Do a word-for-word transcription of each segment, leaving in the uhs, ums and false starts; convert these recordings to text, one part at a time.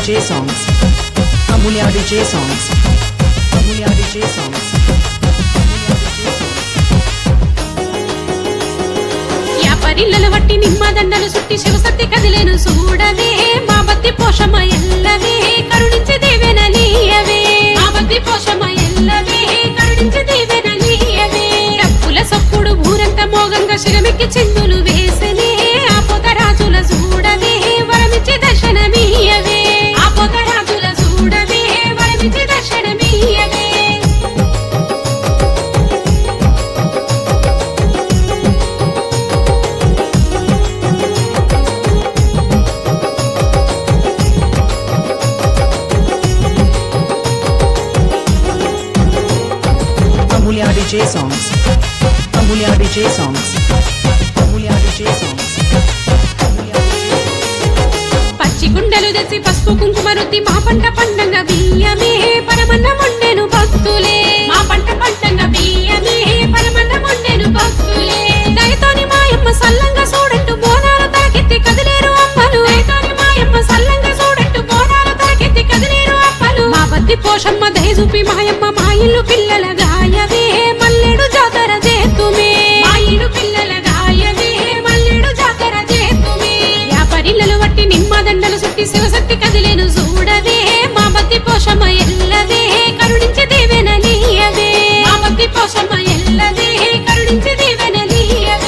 J songs. Amulya D J songs. Amulya D J songs. యాపరిల్లల వట్టి నిమ్మదండలు సుట్టి శివసత్తి కదిలేను చూడవే మా బత్తి పోషమ ఎల్లవే కరుణించి దేవెనలీయవే మా బత్తి పోషమ ఎల్లవే కరుణించి దేవెనలీయవే డప్పుల సప్పుడు ఊరంతా మోగంగా శిరమిక్కి చిందులు వేసనే ఆ పొగరాజుల చూడవే వరమిచ్చి దర్శనమీయవే ఆ పొగరాజుల చూడవే వరమిచ్చి దర్శనమీయవే Amulya D J songs. Amulya D J songs. Amulya D J songs. పచ్చి గుండెలు తెచ్చి పసుపు కుంకుమ రుద్ది మా పంట పండంగా బియ్యమే పరమన్న మొండెను భక్తులే మా పంట పండంగా బియ్యమే పరమన్న మొండెను భక్తులే దయతోని మాయమ్మ సల్లంగా చూడంటూ బోనాలు తాకెత్తి కదిలేరు అమ్మలు దయతోని మాయమ్మ సల్లంగా చూడంటూ బోనాలు తాకెత్తి కదిలేరు అమ్మలు మా బద్ది పోషమ్మ దయ చూపి మాయమ్మ మా ఇల్లు పిల్లల గాయవే మల్లెడు జాతర చేతుమే మా ఇల్లు పిల్లల గాయవే మల్లెడు జాతర చేతుమే యాపరిల్లలు వట్టి నిమ్మదండలు సుట్టి శివశక్తి కదిలేను చూడవే మా బద్ది పోషమ్మ ఎల్లవే కరుణించి దేవెనలీయవే మా బద్ది పోషమ్మ ఎల్లవే కరుణించి దేవెనలీయవే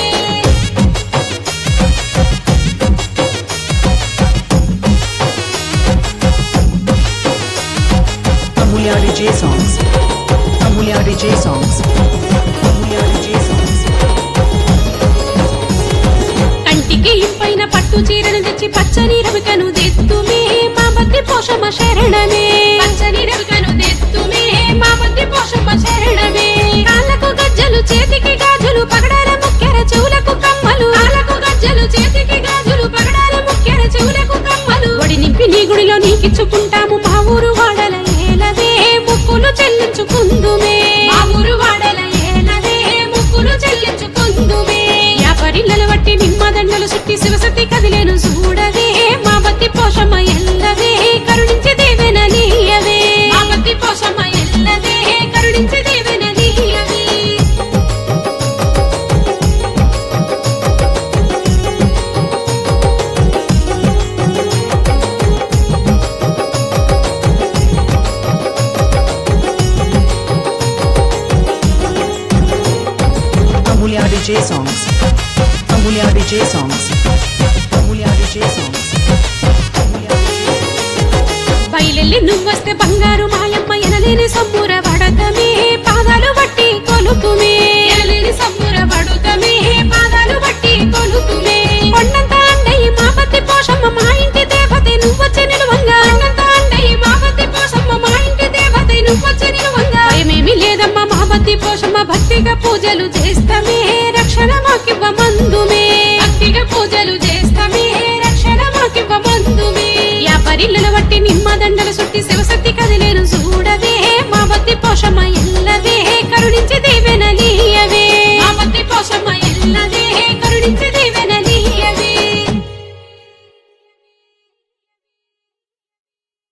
Amulya D J songs. Amulya D J songs. Amulya D J songs. కంటికి ఇంపైన పట్టు చీరను తెచ్చి పచ్చని రవికను తెత్తుమే మా బద్ది పోషమ్మ శరణమే పచ్చని రవికను తెత్తుమే మా బద్ది పోషమ్మ శరణమే కాళ్ళకు గజ్జలు చేతికి గాజులు పగడాల ముక్కెర చెవులకు కమ్మలు కాళ్ళకు గజ్జలు చేతికి గాజులు పగడాల ముక్కెర చెవులకు కమ్మలు ఒడి నింపి నీ గుడిలో నీకిచ్చుకుంటాము మా ఊరు వాడల ఏలవే ముక్కులు చెల్లించుకుందుమే మా ఊరు వాడల ఏలవే ముక్కులు చెల్లించుకుందుమే యాపరిల్లలు వట్టి నిమ్మదండలు సుట్టి శివసత్తి కదిలేను చూడవే మా బత్తి పోషమ్మ ఎల్లవే కరుణించి దేవెనలీయవే మా బత్తి పోషమ్మ ఎల్లవే కరుణించి దేవెనలీయవే Amulya D J songs. Amulya D J songs. Amulya D J songs. Amulya D J songs. బయలెల్లి నువ్వొస్తే బంగారు మాయమ్మ ఎనలేని సమ్ముర వడకమే పాదాలు బట్టి కొలుకుమే ఎనలేని సమ్ముర వడుకమే పాదాలు బట్టి కొలుకుమే కొండంత అండయి మా బత్తి పోషమ్మ మా ఇంటి దేవతే నువ్వొచ్చి నిలువంగా కొండంత అండయి మా బత్తి పోషమ్మ మా ఇంటి దేవతే నువ్వొచ్చి నిలువంగా భయమేమి లేదమ్మా మా బత్తి పోషమ్మ భక్తిగా పూజలు చేస్తామే రక్షణ మాకివ్వ మందుమే భక్తిగా పూజలు చేస్తామే రక్షణ మాకివ్వ మందుమే యాపరిల్లల వట్టి నిమ్మదండలు సుట్టి శివశక్తి కదిలేను చూడవే మా బత్తి పోషమ్మ